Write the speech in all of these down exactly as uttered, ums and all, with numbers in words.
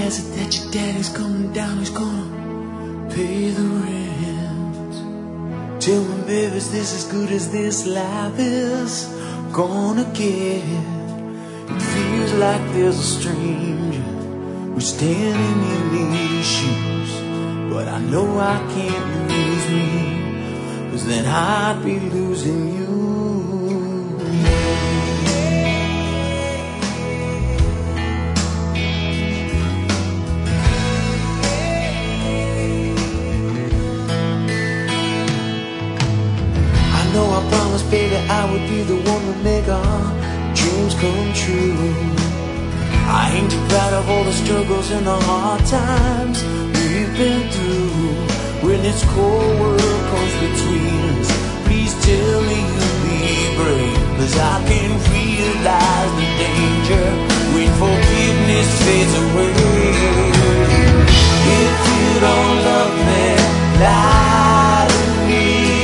has it that your daddy's coming down, he's gonna pay the rent. Tell me, baby, is this as good as this life is gonna get? It feels like there's a stranger who's standing in these shoes, but I know I can't lose me, 'cause then I'd be losing you. I know I promised, baby, I would be the one to make our dreams come true. I ain't too proud of all the struggles and the hard times we've been through. When this cold world comes between us, please tell me you'll be brave, 'cause I can realize the danger when forgiveness fades away. If you don't love me, lie to me,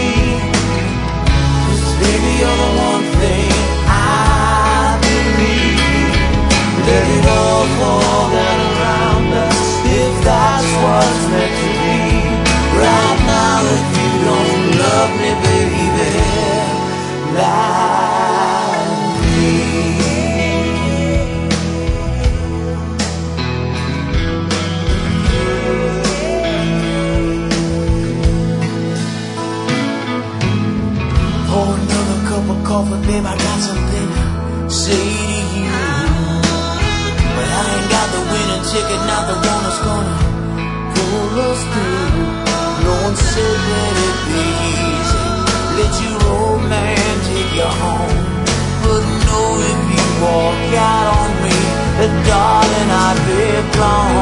'cause baby, you're the one thing I believe. Let it all fall down around us if that's what's meant to be. Right now, if you don't love me, baby, lie to me. Pour another cup of coffee, babe, I got something to say to you. But I ain't got the winning ticket, not the one that's gonna pull us through. No one said that it'd be easy. Let your old man take you home. But no, if you walk out on me, then darling, I'd be gone.